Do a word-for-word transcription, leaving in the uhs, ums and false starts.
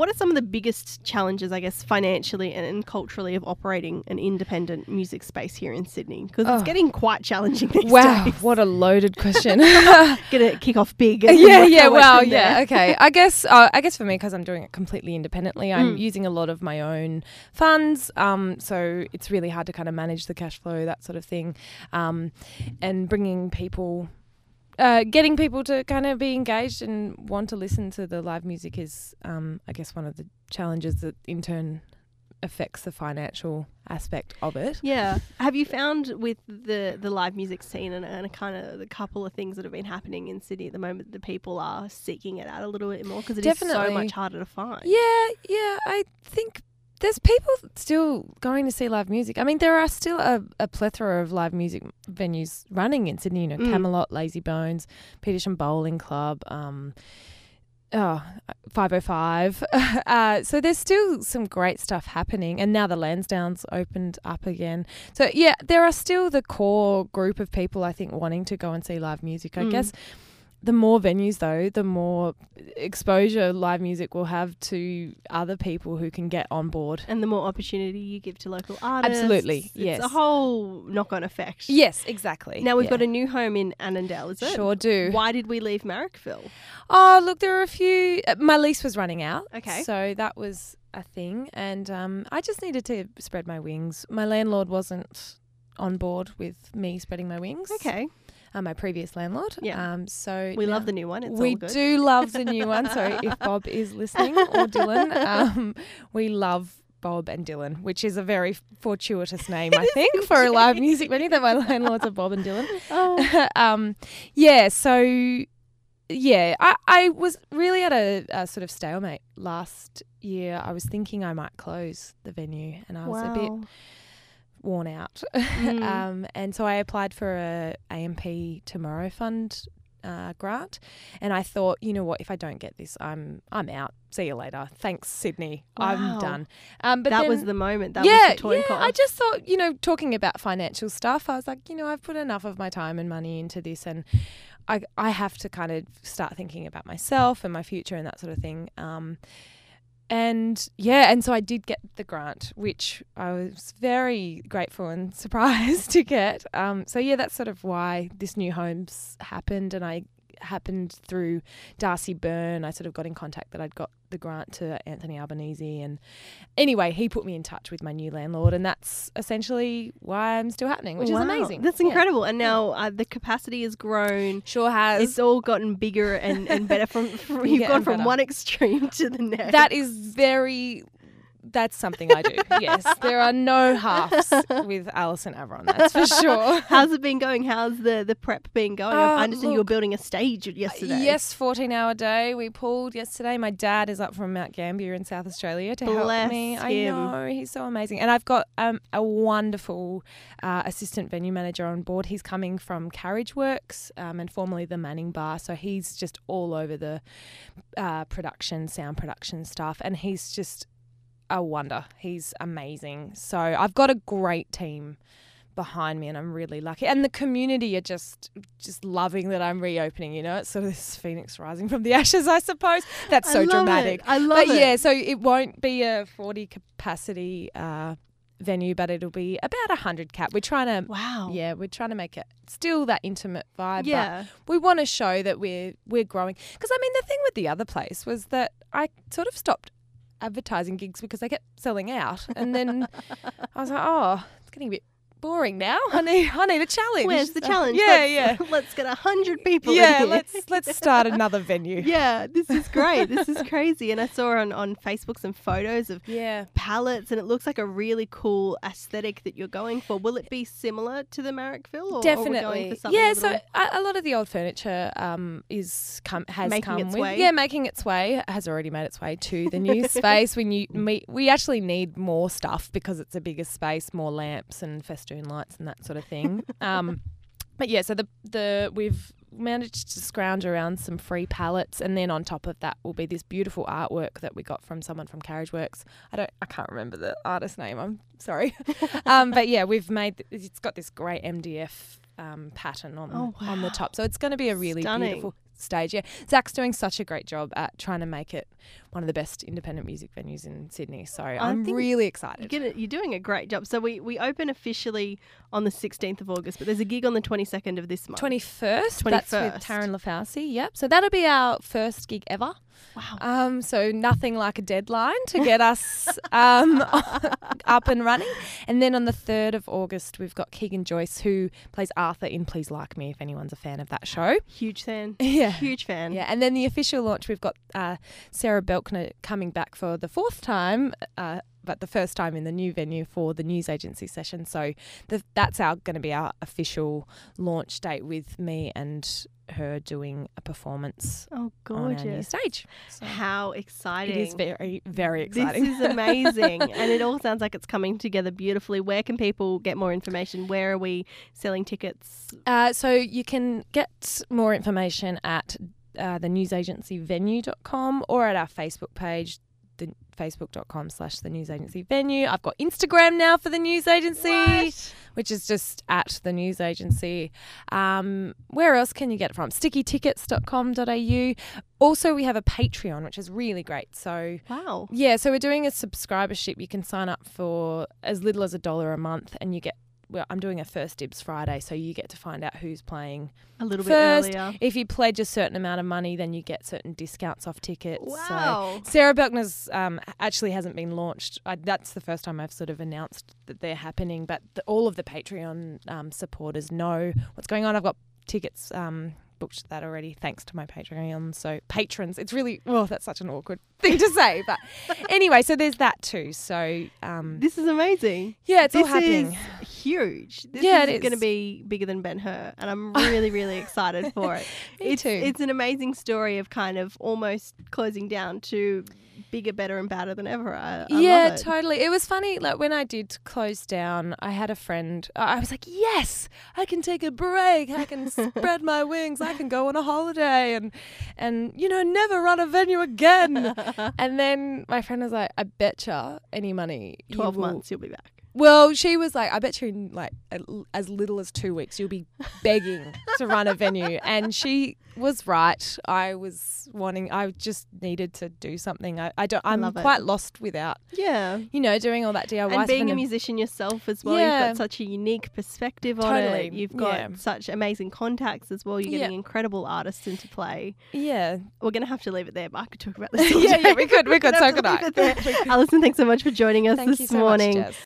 what are some of the biggest challenges, I guess, financially and, and culturally of operating an independent music space here in Sydney? Because Oh. it's getting quite challenging these Wow, days. what a loaded question. Gonna kick off big. And yeah, work yeah, our way well, from yeah, there. okay. I guess, uh, I guess for me, because I'm doing it completely independently, I'm Mm. using a lot of my own funds. Um, so it's really hard to kind of manage the cash flow, that sort of thing, um, and bringing people. Uh, getting people to kind of be engaged and want to listen to the live music is, um, I guess, one of the challenges that in turn affects the financial aspect of it. Yeah. Have you found with the, the live music scene and, and a kind of the couple of things that have been happening in Sydney at the moment, the people are seeking it out a little bit more because it is so Definitely. much harder to find? Yeah, yeah. I think there's people still going to see live music. I mean, there are still a, a plethora of live music venues running in Sydney. You know, Mm. Camelot, Lazy Bones, Petersham Bowling Club, um, oh, five oh five. uh, so there's still some great stuff happening. And now the Lansdowne's opened up again. So, yeah, there are still the core group of people, I think, wanting to go and see live music. I Mm. guess the more venues, though, the more exposure live music will have to other people who can get on board. And the more opportunity you give to local artists. Absolutely, It's yes. a whole knock-on effect. Yes, exactly. Now we've Yeah. got a new home in Annandale, is it? Sure do. Why did we leave Marrickville? Oh, look, there are a few. Uh, my lease was running out. Okay. So that was a thing. And um, I just needed to spread my wings. My landlord wasn't on board with me spreading my wings. Okay. Uh, my previous landlord. Yeah. Um, so We now- love the new one. It's we all good. do love the new one. So if Bob is listening or Dylan, um, we love Bob and Dylan, which is a very fortuitous name, I think, for a live music venue that my landlords are Bob and Dylan. Oh. um, yeah, so yeah, I, I was really at a, a sort of stalemate last year. I was thinking I might close the venue, and I was a bit Wow. worn out. Mm. um, and so I applied for a A M P Tomorrow Fund uh, grant, and I thought, you know what, if I don't get this, I'm I'm out. See you later. Thanks, Sydney. Wow. I'm done. Um, but that then, was the moment. That yeah, was the toy yeah. con. I just thought, you know, talking about financial stuff, I was like, you know, I've put enough of my time and money into this, and I I have to kind of start thinking about myself and my future and that sort of thing. Um, And yeah, and so I did get the grant, which I was very grateful and surprised to get. Um, so yeah, that's sort of why this new homes happened, and I happened through Darcy Byrne. I sort of got in contact that I'd got the grant to Anthony Albanese, and anyway, he put me in touch with my new landlord, and that's essentially why I'm still happening, which Wow. is amazing. That's Yeah. incredible. And now uh, the capacity has grown. Sure has. It's all gotten bigger and, and better. From, from You've Bigger gone and from better. one extreme to the next. That is very. That's something I do. Yes, there are no halves with Alison Averon. That's for sure. How's it been going? How's the, the prep been going? Oh, I understand you were look, building a stage yesterday. Yes, fourteen hour day. We pulled yesterday. My dad is up from Mount Gambier in South Australia to Bless help me. I him. know, he's so amazing. And I've got um, a wonderful uh, assistant venue manager on board. He's coming from Carriage Works um, and formerly the Manning Bar. So he's just all over the uh, production, sound production stuff. And he's just a wonder. He's amazing. So I've got a great team behind me, and I'm really lucky. And the community are just just loving that I'm reopening, you know. It's sort of this phoenix rising from the ashes, I suppose. That's I so love dramatic. it. I love but it. yeah, so it won't be a forty capacity uh, venue, but it'll be about one hundred cap. We're trying to Wow. yeah, we're trying to make it still that intimate vibe. Yeah. But we want to show that we're we're growing. Because I mean, the thing with the other place was that I sort of stopped advertising gigs because they kept selling out, and then I was like, oh, it's getting a bit boring now. I need I need a challenge. Where's the So, challenge? Yeah, let's, yeah, let's get a hundred people. in yeah. here. Let's let's start another venue. Yeah, this is great. This is crazy. And I saw on, on Facebook some photos of Yeah. pallets, and it looks like a really cool aesthetic that you're going for. Will it be similar to the Marrickville? Or, Or Definitely. we're going for something Yeah, a so little- a, a lot of the old furniture um, is come has Making come its with way. yeah, making its way. It has already made its way to the new space. We knew we, we actually need more stuff because it's a bigger space, more lamps and festoon lights and that sort of thing. um, but yeah, so the the we've managed to scrounge around some free pallets, and then on top of that will be this beautiful artwork that we got from someone from Carriage Works. I don't, I can't remember the artist name. I'm sorry, um, but yeah, we've made. It's got this great M D F um, pattern on Oh, on the wow. top, so it's going to be a really Stunning. beautiful. stage. Yeah, Zach's doing such a great job at trying to make it one of the best independent music venues in Sydney. So I I'm really excited. You're, you're doing a great job. So we, we open officially on the sixteenth of August, but there's a gig on the twenty-second of this month. twenty-first. twenty-first. That's with Taryn Lafauci. Yep. So that'll be our first gig ever. Wow. Um, so nothing like a deadline to get us um, up and running. And then on the third of August, we've got Keegan Joyce, who plays Arthur in Please Like Me, if anyone's a fan of that show. Huge fan. Yeah. Huge fan. Yeah. And then the official launch, we've got uh, Sarah Belkner coming back for the fourth time, uh, but the first time in the new venue for the news agency session. So the, that's our going to be our official launch date, with me and her doing a performance oh, gorgeous. on our new stage. So how exciting. It is very, very exciting. This is amazing. And it all sounds like it's coming together beautifully. Where can people get more information? Where are we selling tickets? Uh, so you can get more information at uh, the news agency venue dot com or at our Facebook page, the facebook.com slash the news agency venue. I've got Instagram now for the news agency, What? which is just at the news agency. Um, where else can you get it from? sticky tickets dot com dot a u. Also, we have a Patreon, which is really great. So, wow. Yeah, so we're doing a subscribership. You can sign up for as little as a dollar a month, and you get, well, I'm doing a First Dibs Friday, so you get to find out who's playing a little first. bit earlier. If you pledge a certain amount of money, then you get certain discounts off tickets. Wow. So Sarah Belkner's um, actually hasn't been launched. I, that's the first time I've sort of announced that they're happening, but the, all of the Patreon um, supporters know what's going on. I've got tickets um, booked that already, thanks to my Patreon. So patrons, it's really, well, that's such an awkward thing to say, but anyway, so there's that too. So um, this is amazing. Yeah, it's this all happening. Is huge. This yeah, is it is going to be bigger than Ben-Hur, and I'm really, really excited for it. Me it's, too. It's an amazing story of kind of almost closing down to bigger, better, and badder than ever. I, I yeah, love it. totally. It was funny. Like when I did close down, I had a friend. I was like, "Yes, I can take a break. I can spread my wings. I can go on a holiday and, and you know, never run a venue again." And then my friend was like, "I betcha any money, you Twelve will- months, you'll be back. Well, she was like, I bet you in like a, as little as two weeks you'll be begging to run a venue. And she was right. I was wanting, I just needed to do something. I, I don't, I'm Love it. quite lost without, Yeah. you know, doing all that D I Y. And being stuff. a musician yourself as well, Yeah. you've got such a unique perspective on Totally, it. You've got yeah. such amazing contacts as well. You're getting Yeah. incredible artists into play. Yeah. We're going to have to leave it there, but I could talk about this all yeah, day. yeah, we could, we We're could, gonna so have to could I. leave it there. Alison, thanks so much for joining us Thank this you so morning. much, Jess.